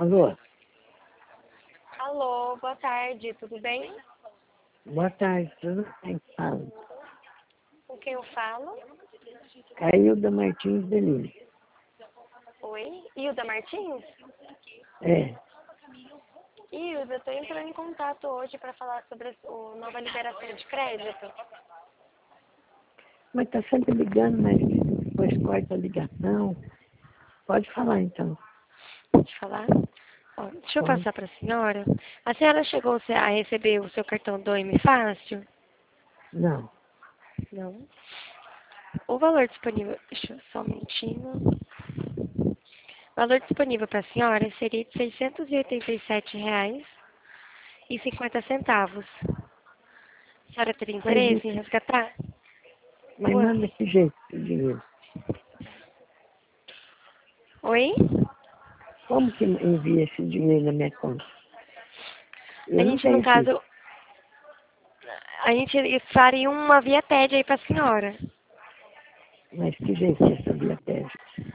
Alô? Alô, boa tarde, tudo bem? Boa tarde, tudo bem? Fala. Com quem eu falo? Cailda Martins Delírio. Oi, Hilda Martins? É, Hilda, eu tô entrando em contato hoje para falar sobre a nova liberação de crédito. mas tá sempre ligando, mas depois corta a ligação. Pode falar então. Pode falar? Ó, deixa eu Pode. passar para a senhora. A senhora chegou a receber o seu cartão do M Fácil? Não. Não. O valor disponível, deixa eu só um minutinho. O valor disponível para a senhora seria de R$ 687,50. A senhora teria Mas, interesse em resgatar? mas Oi? manda que jeito o dinheiro. Oi? Como que envia esse dinheiro na minha conta? A Eu não gente, no tenho Pix. caso, a gente faria uma via TED aí pra senhora. Mas que jeito que é essa biblioteca?